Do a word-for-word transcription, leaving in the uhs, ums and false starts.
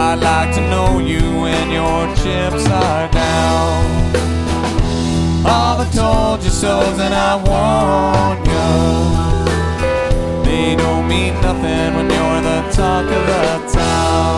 I'd like to know you when your chips are down. All the told you so's and I warned you, they don't mean nothing when you're the talk of the town.